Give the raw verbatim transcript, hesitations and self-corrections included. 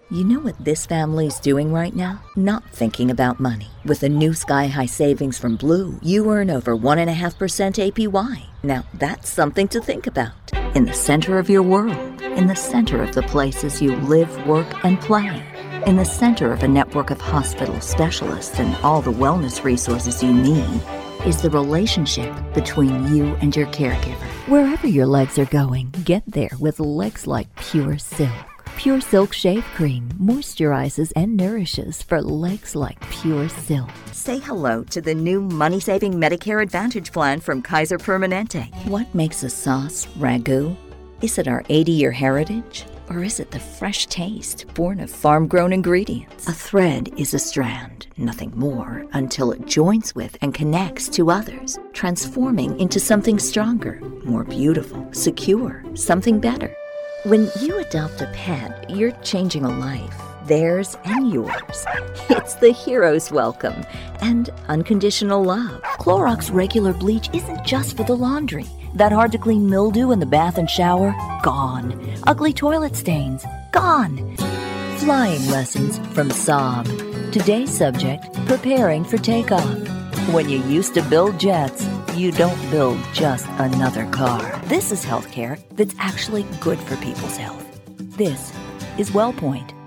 You know what this family's doing right now? Not thinking about money. With a new Sky High savings from Blue, you earn over one point five percent A P Y. Now that's something to think about. In the center of your world, in the center of the places you live, work, and play. In the center of a network of hospital specialists and all the wellness resources you need is the relationship between you and your caregiver. Wherever your legs are going, get there with legs like Pure Silk. Pure Silk Shave Cream moisturizes and nourishes for legs like Pure Silk. Say hello to the new money-saving Medicare Advantage plan from Kaiser Permanente. What makes a sauce ragu? Is it our eighty-year heritage? Or is it the fresh taste born of farm-grown ingredients? A thread is a strand, nothing more, until it joins with and connects to others, transforming into something stronger, more beautiful, secure, something better. When you adopt a pet, you're changing a life, theirs and yours. It's the hero's welcome and unconditional love. Clorox regular bleach isn't just for the laundry. That hard-to-clean mildew in the bath and shower? Gone. Ugly toilet stains? Gone. Flying lessons from Saab. Today's subject, preparing for takeoff. When you used to build jets, you don't build just another car. This is healthcare that's actually good for people's health. This is WellPoint.